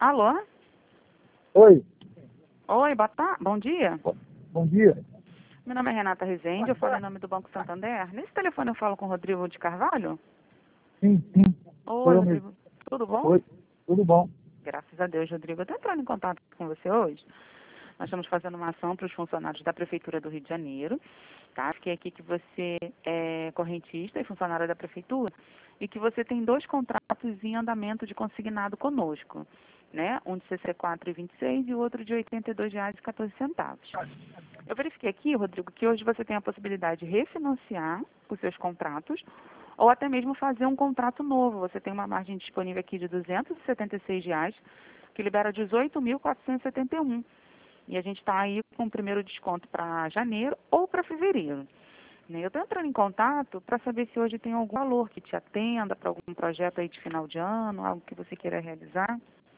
Alô? Oi, Oi, bom dia. bom dia. Meu nome é Renata Rezende, eu falo em nome do Banco Santander. Nesse telefone eu falo com o Rodrigo de Carvalho? Sim, sou Oi, eu mesmo. Rodrigo. Tudo bom? Oi, tudo bom? Graças a Deus, Rodrigo. Eu estou entrando em contato com você hoje. Nós estamos fazendo uma ação para os funcionários da Prefeitura do Rio de Janeiro, tá? Fiquei aqui que você é correntista e funcionário da Prefeitura e que você tem 2 contratos em andamento de consignado conosco, né? Um de 64,26 e o outro de R$ 82,14. Eu verifiquei aqui, Rodrigo, que hoje você tem a possibilidade de refinanciar os seus contratos ou até mesmo fazer um contrato novo. Você tem uma margem disponível aqui de R$ 276, que libera 18.471. E a gente está aí com o primeiro desconto para janeiro ou para fevereiro. Né? Eu estou entrando em contato para saber se hoje tem algum valor que te atenda para algum projeto aí de final de ano, algo que você queira realizar.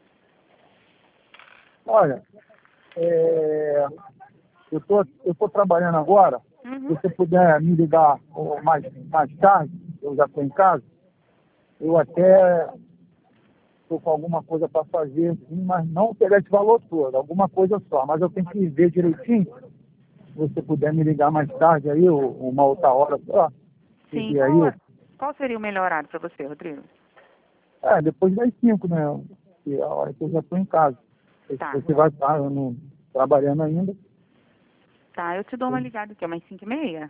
Olha, eu tô trabalhando agora. Se Uhum. você puder me ligar mais tarde, eu já estou em casa, eu até estou com alguma coisa para fazer, sim, mas não pegar esse valor todo, alguma coisa só. Mas eu tenho que ver direitinho. Se você puder me ligar mais tarde aí, ou uma outra hora só, e Sim, ver aí, qual seria o melhor horário para você, Rodrigo? depois das 5, né? Que é a hora que eu já estou em casa. Se Tá, você vai estar trabalhando ainda, tá, eu te dou uma ligada aqui, umas 5h30.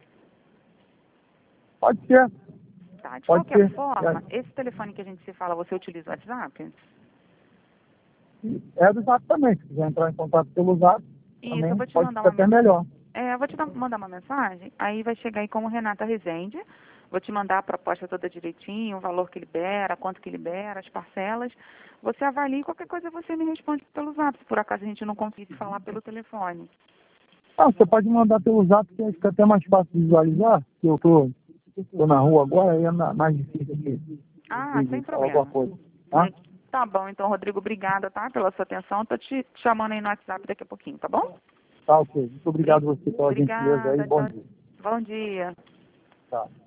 pode ser. Tá, de Pode qualquer ser. forma, esse telefone que a gente se fala, você utiliza o WhatsApp? É do Zap também. Se quiser entrar em contato pelo Zap, Isso, eu também vou te pode mandar ser até melhor. eu vou te mandar uma mensagem, aí vai chegar aí como Renata Rezende. Vou te mandar a proposta toda direitinho, o valor que libera, quanto que libera, as parcelas. Você avalia e qualquer coisa você me responde pelo Zap, se por acaso a gente não conseguir falar pelo telefone. Você pode mandar pelo Zap, que fica até mais fácil de visualizar, que eu tô na rua agora, aí é mais difícil Ah, sem de falar alguma problema. coisa. Tá? Tá bom, então, Rodrigo, obrigada, tá, pela sua atenção. Tô te chamando aí no WhatsApp daqui a pouquinho, tá bom? Tá, ok. Muito obrigado a você pela gentileza aí. Obrigada, Bom tchau. dia. Bom dia. Tá.